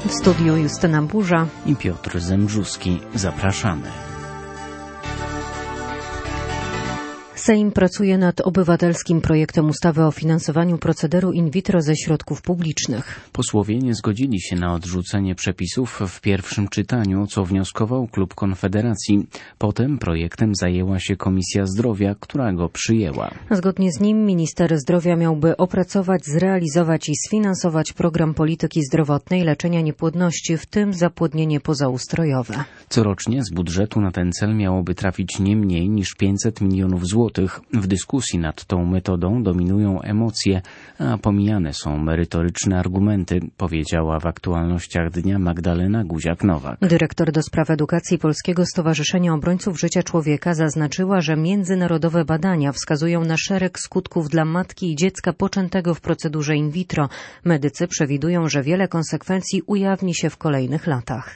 W studiu Justyna Burza i Piotr Zembrzuski. Zapraszamy. Sejm pracuje nad obywatelskim projektem ustawy o finansowaniu procederu in vitro ze środków publicznych. Posłowie nie zgodzili się na odrzucenie przepisów w pierwszym czytaniu, co wnioskował klub Konfederacji. Potem projektem zajęła się Komisja Zdrowia, która go przyjęła. Zgodnie z nim minister zdrowia miałby opracować, zrealizować i sfinansować program polityki zdrowotnej leczenia niepłodności, w tym zapłodnienie pozaustrojowe. Corocznie z budżetu na ten cel miałoby trafić nie mniej niż 500 milionów złotych. W dyskusji nad tą metodą dominują emocje, a pomijane są merytoryczne argumenty, powiedziała w aktualnościach dnia Magdalena Guziak-Nowak. Dyrektor do spraw edukacji Polskiego Stowarzyszenia Obrońców Życia Człowieka zaznaczyła, że międzynarodowe badania wskazują na szereg skutków dla matki i dziecka poczętego w procedurze in vitro. Medycy przewidują, że wiele konsekwencji ujawni się w kolejnych latach.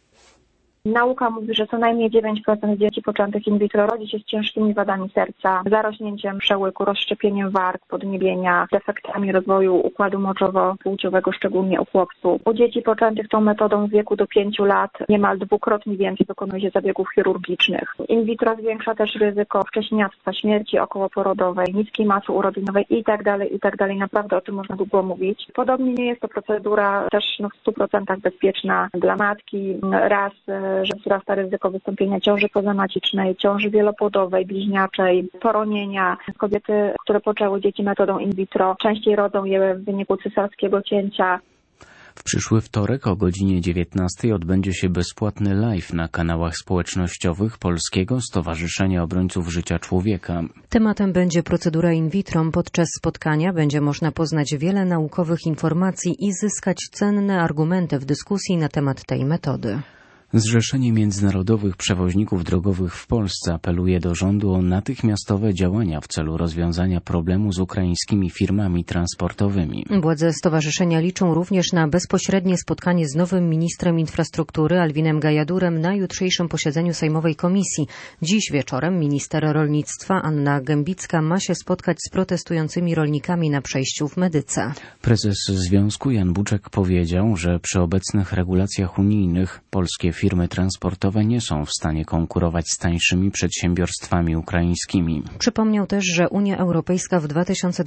Nauka mówi, że co najmniej 9% dzieci poczętych in vitro rodzi się z ciężkimi wadami serca, zarośnięciem przełyku, rozszczepieniem warg, podniebienia, defektami rozwoju układu moczowo-płciowego, szczególnie u chłopców. U dzieci poczętych tą metodą w wieku do 5 lat niemal dwukrotnie więcej dokonuje się zabiegów chirurgicznych. In vitro zwiększa też ryzyko wcześniactwa, śmierci okołoporodowej, niskiej masy urodzinowej itd. Naprawdę o tym można długo mówić. Podobnie nie jest to procedura też w 100% bezpieczna dla matki. Raz, że wzrasta ryzyko wystąpienia ciąży pozamacicznej, ciąży wielopłodowej, bliźniaczej, poronienia. Kobiety, które poczęły dzieci metodą in vitro, częściej rodzą je w wyniku cesarskiego cięcia. W przyszły wtorek o godzinie 19 odbędzie się bezpłatny live na kanałach społecznościowych Polskiego Stowarzyszenia Obrońców Życia Człowieka. Tematem będzie procedura in vitro. Podczas spotkania będzie można poznać wiele naukowych informacji i zyskać cenne argumenty w dyskusji na temat tej metody. Zrzeszenie Międzynarodowych Przewoźników Drogowych w Polsce apeluje do rządu o natychmiastowe działania w celu rozwiązania problemu z ukraińskimi firmami transportowymi. Władze stowarzyszenia liczą również na bezpośrednie spotkanie z nowym ministrem infrastruktury Alwinem Gajadurem na jutrzejszym posiedzeniu Sejmowej Komisji. Dziś wieczorem minister rolnictwa Anna Gębicka ma się spotkać z protestującymi rolnikami na przejściu w Medyce. Prezes Związku Jan Buczek powiedział, że przy obecnych regulacjach unijnych polskie firmy transportowe nie są w stanie konkurować z tańszymi przedsiębiorstwami ukraińskimi. Przypomniał też, że Unia Europejska w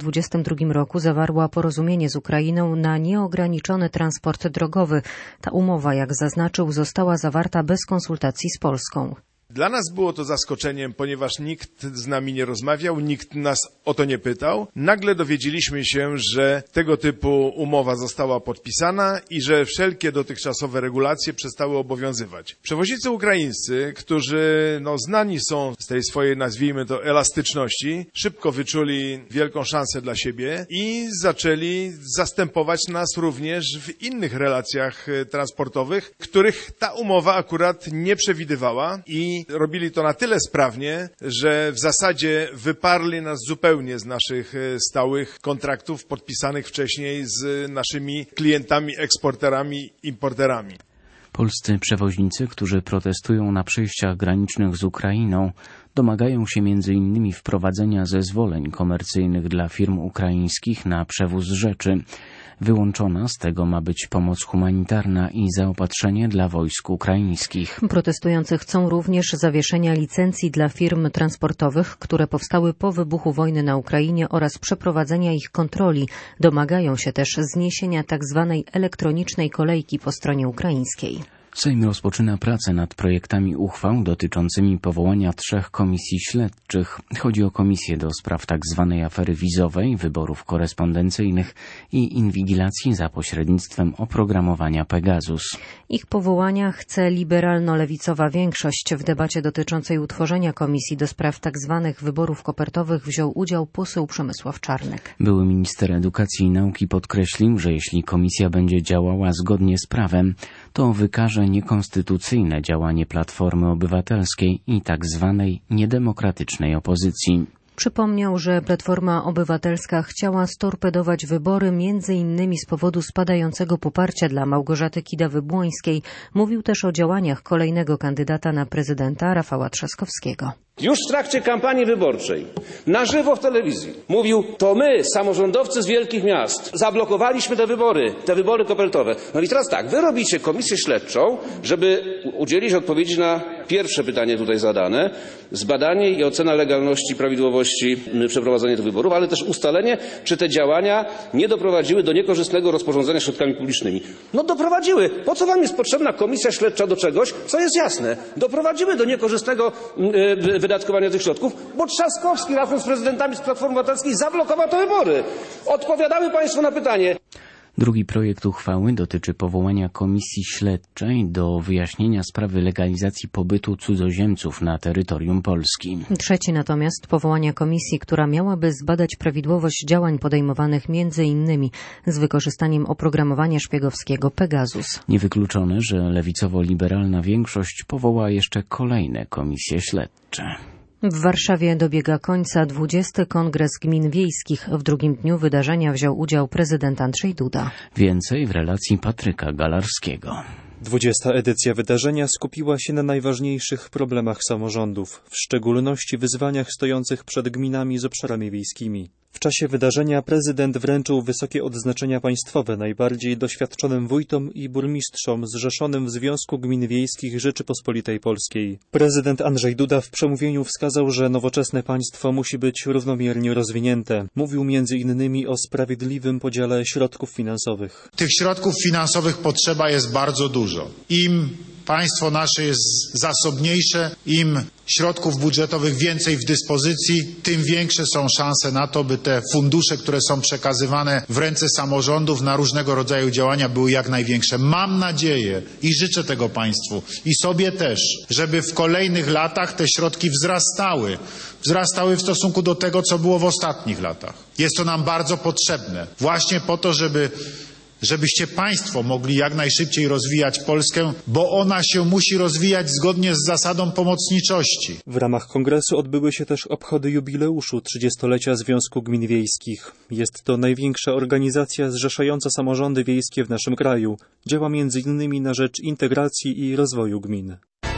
2022 roku zawarła porozumienie z Ukrainą na nieograniczony transport drogowy. Ta umowa, jak zaznaczył, została zawarta bez konsultacji z Polską. Dla nas było to zaskoczeniem, ponieważ nikt z nami nie rozmawiał, nikt nas o to nie pytał. Nagle dowiedzieliśmy się, że tego typu umowa została podpisana i że wszelkie dotychczasowe regulacje przestały obowiązywać. Przewoźnicy ukraińscy, którzy znani są z tej swojej, nazwijmy to, elastyczności, szybko wyczuli wielką szansę dla siebie i zaczęli zastępować nas również w innych relacjach transportowych, których ta umowa akurat nie przewidywała i robili to na tyle sprawnie, że w zasadzie wyparli nas zupełnie z naszych stałych kontraktów podpisanych wcześniej z naszymi klientami, eksporterami, importerami. Polscy przewoźnicy, którzy protestują na przejściach granicznych z Ukrainą, domagają się m.in. wprowadzenia zezwoleń komercyjnych dla firm ukraińskich na przewóz rzeczy. Wyłączona z tego ma być pomoc humanitarna i zaopatrzenie dla wojsk ukraińskich. Protestujący chcą również zawieszenia licencji dla firm transportowych, które powstały po wybuchu wojny na Ukrainie oraz przeprowadzenia ich kontroli. Domagają się też zniesienia tzw. elektronicznej kolejki po stronie ukraińskiej. Sejm rozpoczyna pracę nad projektami uchwał dotyczącymi powołania 3 komisji śledczych. Chodzi o komisję do spraw tzw. afery wizowej, wyborów korespondencyjnych i inwigilacji za pośrednictwem oprogramowania Pegasus. Ich powołania chce liberalno-lewicowa większość. W debacie dotyczącej utworzenia komisji do spraw tzw. wyborów kopertowych wziął udział poseł Przemysław Czarnek. Były minister edukacji i nauki podkreślił, że jeśli komisja będzie działała zgodnie z prawem, to wykaże niekonstytucyjne działanie Platformy Obywatelskiej i tak zwanej niedemokratycznej opozycji. Przypomniał, że Platforma Obywatelska chciała storpedować wybory m.in. z powodu spadającego poparcia dla Małgorzaty Kidawy-Błońskiej. Mówił też o działaniach kolejnego kandydata na prezydenta Rafała Trzaskowskiego. już w trakcie kampanii wyborczej, na żywo w telewizji, mówił: to my, samorządowcy z wielkich miast, zablokowaliśmy te wybory kopertowe. No i teraz tak, wy robicie komisję śledczą, żeby udzielić odpowiedzi na pierwsze pytanie tutaj zadane, zbadanie i ocena legalności, prawidłowości przeprowadzenia tych wyborów, ale też ustalenie, czy te działania nie doprowadziły do niekorzystnego rozporządzenia środkami publicznymi. No doprowadziły. Po co wam jest potrzebna komisja śledcza do czegoś, co jest jasne? Doprowadziły do niekorzystnego wydatkowania tych środków, bo Trzaskowski razem z prezydentami z Platformy Obywatelskiej zablokował te wybory. Odpowiadały państwo na pytanie. Drugi projekt uchwały dotyczy powołania komisji śledczej do wyjaśnienia sprawy legalizacji pobytu cudzoziemców na terytorium Polski. Trzeci natomiast powołania komisji, która miałaby zbadać prawidłowość działań podejmowanych m.in. z wykorzystaniem oprogramowania szpiegowskiego Pegasus. Niewykluczone, że lewicowo-liberalna większość powoła jeszcze kolejne komisje śledcze. W Warszawie dobiega końca 20. Kongres Gmin Wiejskich. W drugim dniu wydarzenia wziął udział prezydent Andrzej Duda. Więcej w relacji Patryka Galarskiego. 20. edycja wydarzenia skupiła się na najważniejszych problemach samorządów, w szczególności wyzwaniach stojących przed gminami z obszarami wiejskimi. W czasie wydarzenia prezydent wręczył wysokie odznaczenia państwowe najbardziej doświadczonym wójtom i burmistrzom zrzeszonym w Związku Gmin Wiejskich Rzeczypospolitej Polskiej. Prezydent Andrzej Duda w przemówieniu wskazał, że nowoczesne państwo musi być równomiernie rozwinięte. Mówił m.in. o sprawiedliwym podziale środków finansowych. Tych środków finansowych potrzeba jest bardzo dużo. Im państwo nasze jest zasobniejsze, im środków budżetowych więcej w dyspozycji, tym większe są szanse na to, by te fundusze, które są przekazywane w ręce samorządów na różnego rodzaju działania, były jak największe. Mam nadzieję i życzę tego państwu i sobie też, żeby w kolejnych latach te środki wzrastały w stosunku do tego, co było w ostatnich latach. Jest to nam bardzo potrzebne właśnie po to, żebyście państwo mogli jak najszybciej rozwijać Polskę, bo ona się musi rozwijać zgodnie z zasadą pomocniczości. W ramach kongresu odbyły się też obchody jubileuszu 30-lecia Związku Gmin Wiejskich. Jest to największa organizacja zrzeszająca samorządy wiejskie w naszym kraju. Działa m.in. na rzecz integracji i rozwoju gmin.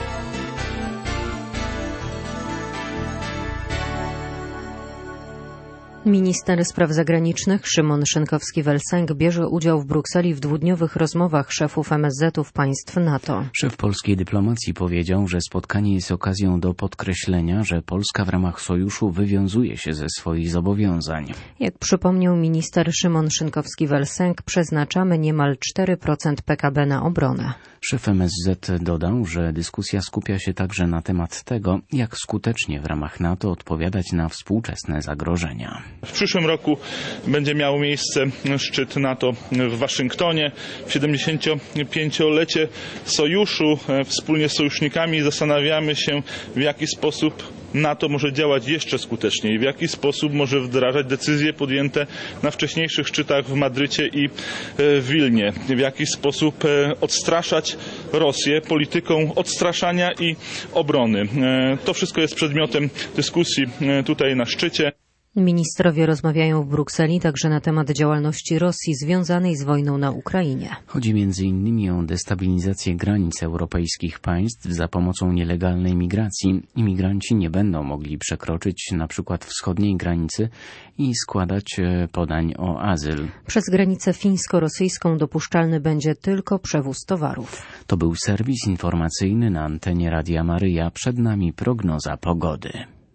Minister spraw zagranicznych Szymon Szynkowski-Welsenk bierze udział w Brukseli w dwudniowych rozmowach szefów MSZ-ów państw NATO. Szef polskiej dyplomacji powiedział, że spotkanie jest okazją do podkreślenia, że Polska w ramach sojuszu wywiązuje się ze swoich zobowiązań. Jak przypomniał minister Szymon Szynkowski-Welsenk, przeznaczamy niemal 4% PKB na obronę. Szef MSZ dodał, że dyskusja skupia się także na temat tego, jak skutecznie w ramach NATO odpowiadać na współczesne zagrożenia. W przyszłym roku będzie miał miejsce szczyt NATO w Waszyngtonie. W 75-lecie sojuszu wspólnie z sojusznikami zastanawiamy się, w jaki sposób NATO może działać jeszcze skuteczniej, w jaki sposób może wdrażać decyzje podjęte na wcześniejszych szczytach w Madrycie i w Wilnie, w jaki sposób odstraszać Rosję polityką odstraszania i obrony. To wszystko jest przedmiotem dyskusji tutaj na szczycie. Ministrowie rozmawiają w Brukseli także na temat działalności Rosji związanej z wojną na Ukrainie. Chodzi m.in. o destabilizację granic europejskich państw za pomocą nielegalnej migracji. Imigranci nie będą mogli przekroczyć np. wschodniej granicy i składać podań o azyl. Przez granicę fińsko-rosyjską dopuszczalny będzie tylko przewóz towarów. To był serwis informacyjny na antenie Radia Maryja. Przed nami prognoza pogody.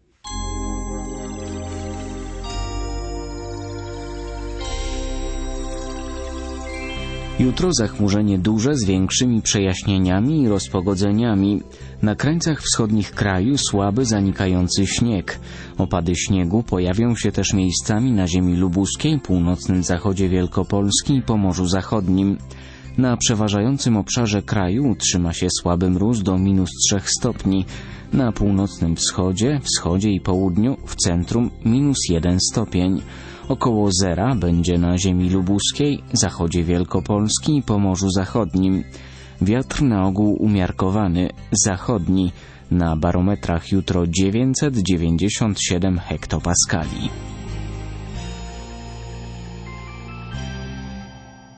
Jutro zachmurzenie duże z większymi przejaśnieniami i rozpogodzeniami. Na krańcach wschodnich kraju słaby zanikający śnieg. Opady śniegu pojawią się też miejscami na ziemi lubuskiej, północnym zachodzie Wielkopolski i Pomorzu Zachodnim. Na przeważającym obszarze kraju utrzyma się słaby mróz do -3 stopni. Na północnym wschodzie i południu, w centrum -1 stopień. Około zera będzie na ziemi lubuskiej, zachodzie Wielkopolski i Pomorzu Zachodnim. Wiatr na ogół umiarkowany, zachodni. Na barometrach jutro 997 hektopaskali.